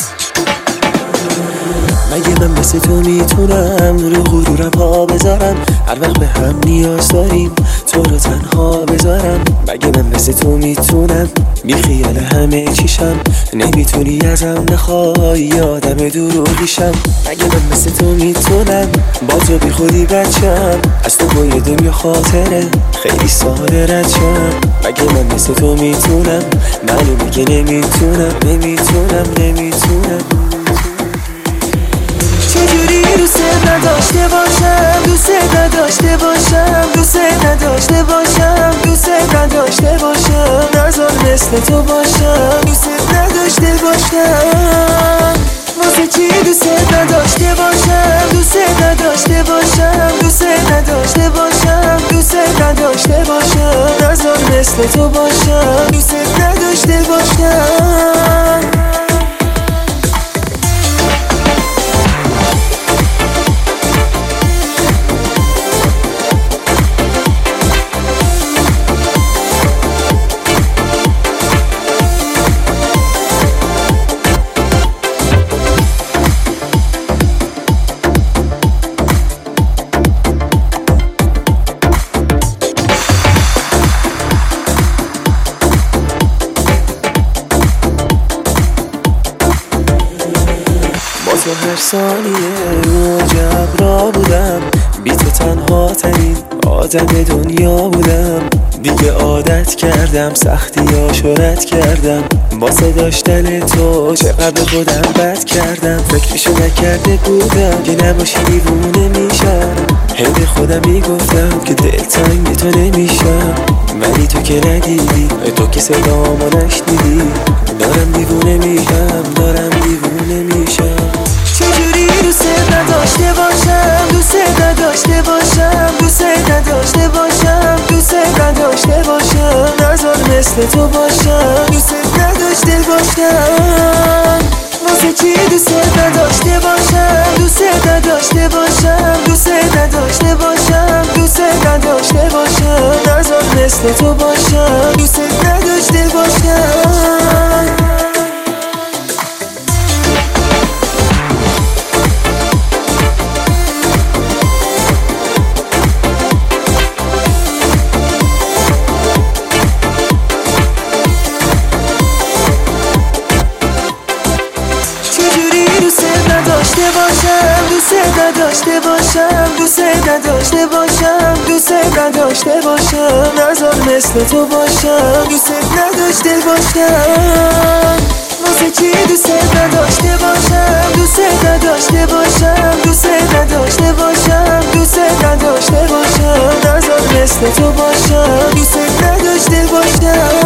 مگه من مثل تو میتونم رو غرورم ها بذارم؟ هر وقت به هم نیاز داریم تو رو تنها بذارم. مگه من مثل تو میتونم بی خیال همه چیشم؟ نمیتونی ازم بخوای یادم دروغیشم. مگه من مثل تو میتونم با تو بی خودی بچم؟ از تو با یه دنیا خاطره خیلی ساده رد شم. مگه من مثل تو میتونم؟ معلومه که نمیتونم. چجوری دوست نداشته باشم، دوست نداشته باشم، دوست نداشته باشم، دوست نداشته باشم، نذار مثل تو باشم، دوست نداشته باشم. واسه چی دوست نداشته باشم، دوست نداشته باشم، دوست نداشته باشم، دوست نداشته باشم، نذار مثل تو باشم، دوست نداشته باشم. تو هر ثانیه رو جبرا بودم، بی تو تنها ترین آدم دنیا بودم. دیگه عادت کردم سختیاشو رد کردم، واسه داشتن تو چقدر خودم بد کردم. فکرشو نکرده بودم که نباشی دیوونه میشم. هی به خودم میگفتم که دلتنگ تو نمیشم، ولی تو که ندیدی، تو که صدامو نشنیدی. دارم دیوونه میشم. چجوری دوست نداشته باشم، دوست نداشته باشم، دوست نداشته باشم، دوست نداشته باشم، نذار مثل تو باشم، دوست نداشته باشم. واسه چی دوست نداشته باشم، دوست نداشته باشم، دوست نداشته باشم، دوست نداشته باشم، نذار مثل تو باشم، دوست نداشته باشم. نداشته باشم، دوست نداشته باشم، دوست نداشته باشم، دوست نداشته باشم، نذار مثل تو باشم، دوست نداشته باشم. واسه چی دوست نداشته باشم، دوست نداشته باشم، دوست نداشته باشم، دوست نداشته باشم، نذار مثل تو باشم، دوست نداشته باشم.